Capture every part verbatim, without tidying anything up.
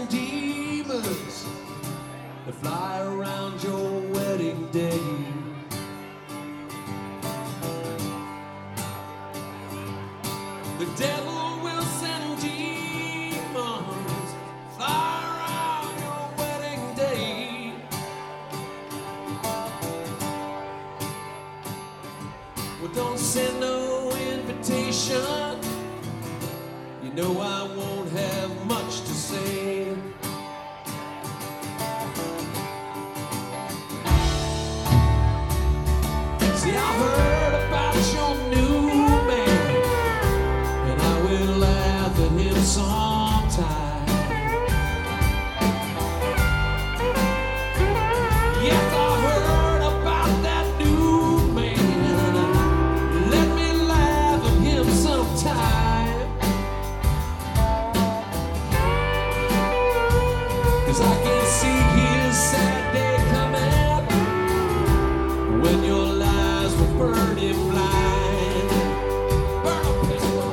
send demons to fly around your wedding day. The devil will send demons fly around your wedding day. Well, don't send no invitation. You know I won't have much to say. See, I heard about your new man, and I will laugh at him sometime. Yes, I heard about that new man. Let me laugh at him sometime. 'Cause I can see his sad day coming when your lies will burn him blind. Burn a pistol.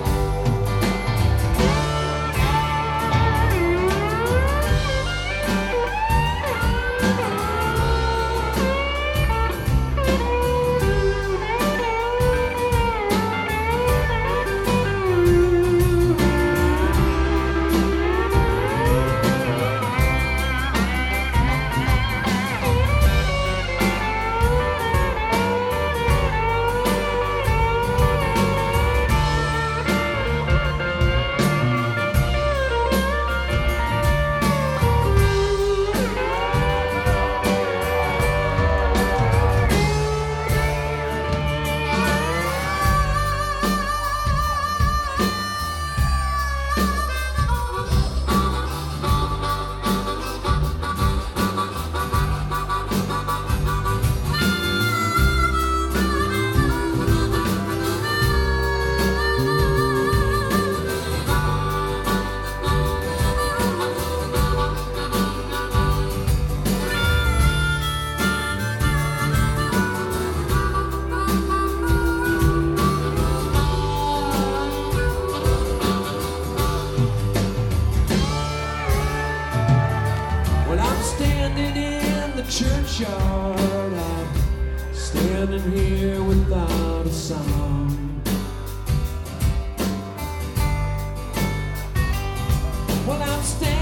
Churchyard, I'm standing here without a sound. Well, I'm standing